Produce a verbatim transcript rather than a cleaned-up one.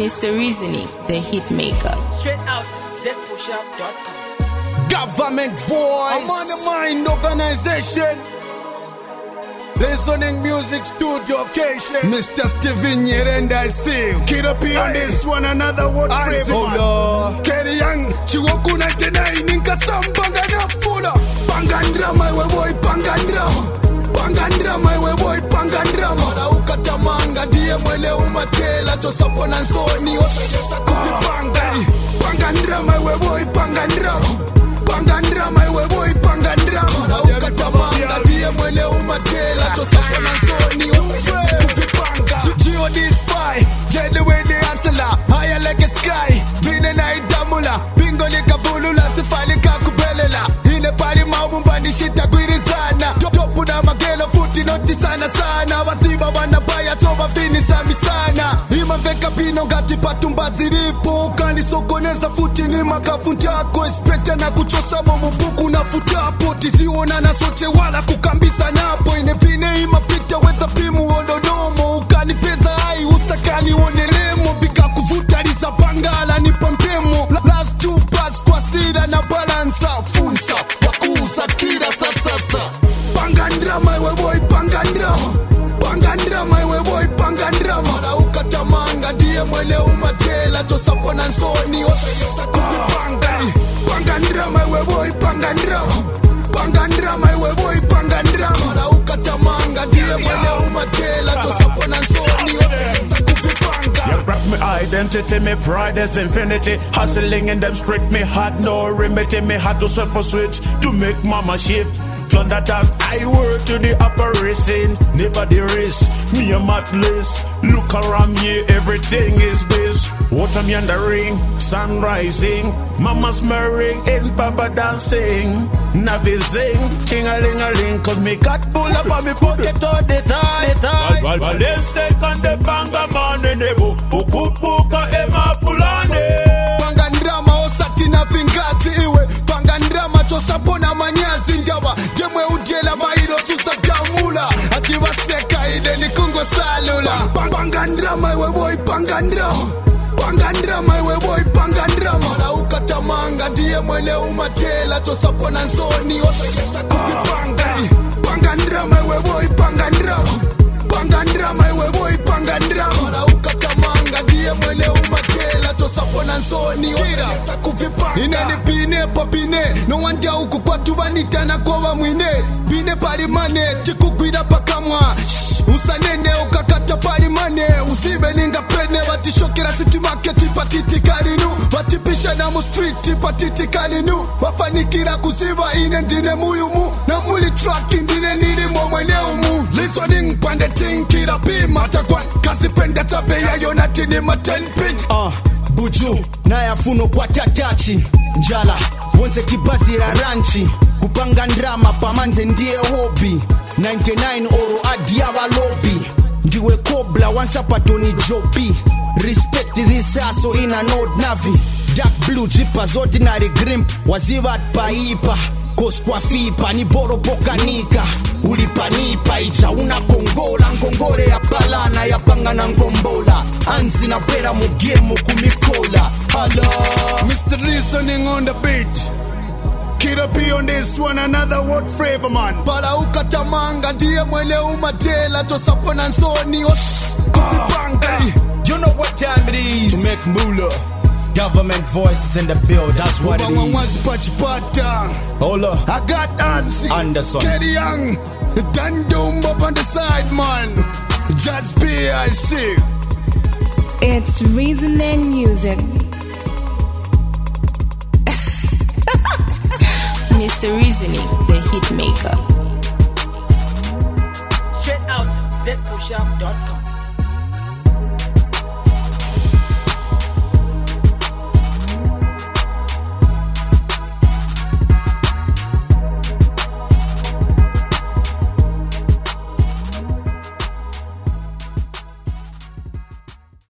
Mister Reasoning, the hit maker. Straight out Z Push Up dot com. Government voice. I'm on the mind organization. Listening music studio occasion. Mister Steven Nyerenda I see. Kid up here on this one another word frame. Kerry Young Chiwoku ninety-nine Ninka Sambanga na Fula. Pangandra my way boy Pangandra. Pangandra my way boy Pangandra. Mara ukatamanga die mwele umatela tosapona nsoni otayesa kutipanga. Pangandra my way boy Pangandra. Pangandra my way boy Pangandra. Mara ukatamanga die mwele umatela tosapona nsoni otayesa kutipanga. Gio this spy, jet the way they hustler, higher like a sky. Bine na itamula, bingo ni kavulula, sifali kakubelela. Ine pali mawumba ni shita gwiri sana. Topu na magelo futi noti sana sana. Wasiba wanabaya toba fini sami sana. Ima veka pino gati patumba ziripo. Kani sokoneza futi ni makafuntako. Espete na kuchosa momubuku na futapo. Tisiona na soche wala kukambisa napo. Ine pine ima pita weza pimu ododomo. Ukani peza hai usakani onelemo. Vika kuvuta lisa bangala ni pampemo. Last two pass kwa sida na balansa. Funsa wakusa kira sasasa. Pangandra my way boy Pangandra. Pangandra my way boy Pangandra. Mara ukatamanga die mwele umatela tosapona nsoni otayesa kutipanga. Pangandra my way boy Pangandra. Pangandra my way boy Pangandra. Mara ukatamanga die mwele umatela tosapona nsoni otayesa kutipanga. You brought me identity, me pride is infinity. Hustling in them street, me had no remedy. Me had to suffer switch to make mama shift. From that as I work to the operation, never the risk. Me a matless. Look around me, everything is bliss. Water me on the ring, sun rising. Mama's marrying and papa dancing. Navi zing, ting-a-ling-a-ling. Cause me got pull up on me pocket all the time, the time. Val, val, val, second the banga man in the book. Puka ema pulane. Pangandrama osatina fingazi iwe. Pangandrama chosapona manyazi ndawa. Jemwe ujela mairo tusatamula. Atiwa seka ide ni kungo salula. Pangandra my way boy Pangandra. Pangandra my way boy Pangandra. Mara ukatamanga die mwele umatela tosapona nsoni otayesa kutipanga. Pangandra my way boy Pangandra. Pangandra my way boy Pangandra. Mara ukatamanga die mwele umatela tosapona nsoni otayesa kuvipanga. Ineni pine popine no wanja uku kwa tubanitana kwa mwine. Pine pali mane tikugwira pakamwa. Usanene ukakata pali mane. Usibe ninga pene watishokera city market patiti kalinu. Watipisha na mu street patiti kalinu. Wafanikira kusiba ine ndine muyumu. Na muli track ndine nili mwemwene umu. Listening pande tinkira pima takwan. Kazi pende tabe ya yonatini ma ten pin. Uh, buju na yafuno kwa tatachi. Njala wonze kibazi la ranchi. Kupanga ndrama pamanze ndiye hobby. ninety-nine oro adiawa lobby. Ndiwe kobla once upon jobi. Respect this aso in a node navi. Dark blue jippers ordinary grim. Wazivat paipa Kos kwa fipa ni boro pokanika. Ulipanipa icha una kongola. Ngongore ya palana ya panga na ngombola. Anzi na pera mugemo kumikola. Hello Mister Reasoning on the beat. Kid up here on this one another word flavor man. Para ukatamanga die mwele umatela tosapona nsoni kutipanga. You know what time it is to make moolah. Government voices in the bill, that's what it is. Hold up. I got Ansi Anderson Kerry Young Dandum up on the side man. Just be I see. It's Reasoning Music. Mister Reasoning, the hit maker. Straight out Z Push Up dot com.